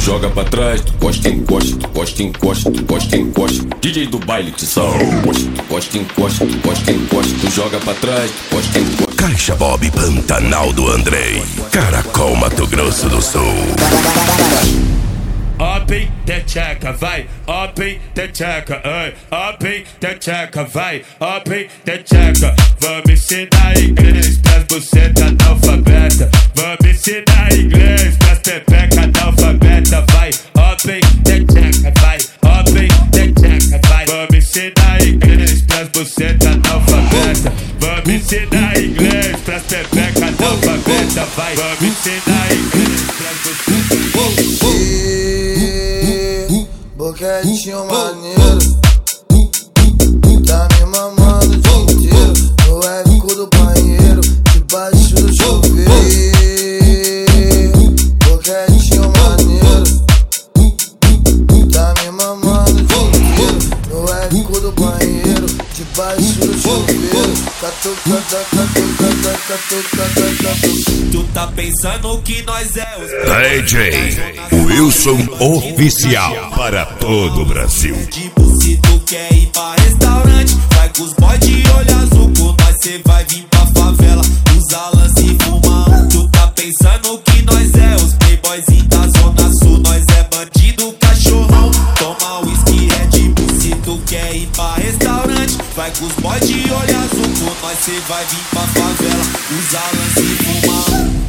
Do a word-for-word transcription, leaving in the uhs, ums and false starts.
joga pra trás, tu costa, encosta, tu costa, encosta, tu costa, encosta. D J do baile te salva. Tu costa, encosta, tu costa, encosta, tu joga pra trás, tu costa, encosta. Caixa Bob Pantanal do Andrei, Caracol, Mato Grosso do Sul. Up em techeca, vai, up em techeca, ai, up em techeca, vai, up em techeca. Vamos ensinar inglês pras bucetas analfabeta. Vamos ensinar inglês pras pepeca analfabeta, vai, up em techeca, vai, up em techeca, vai. Vamos ensinar inglês pras bucetas analfabeta. Vamos ensinar inglês pras pepeca analfabeta, vai. Vamos ensinar inglês pras bucetas. Boquetinho maneiro, tá me mamando o dia inteiro. No eco do banheiro, debaixo do chuveiro. Boquetinho maneiro, tá me mamando o dia inteiro. No eco do banheiro, debaixo do chuveiro. Catucada, catucada, catucada, catucada. Tu tá pensando que nós é os D J Wilson Oficial para todo o Brasil. tipo, se tu quer ir pra restaurante, vai com os boy de olho azul. Com nós cê vai vir pra favela, usar lance e fumar. Tu tá pensando que nós é os playboyzinhos da zona sul. Nós é bandido, cachorrão, toma whisky, é tipo. Se tu quer ir pra restaurante, vai com os boy de olho azul. Com nós cê vai vir pra favela, usar lance e fumar.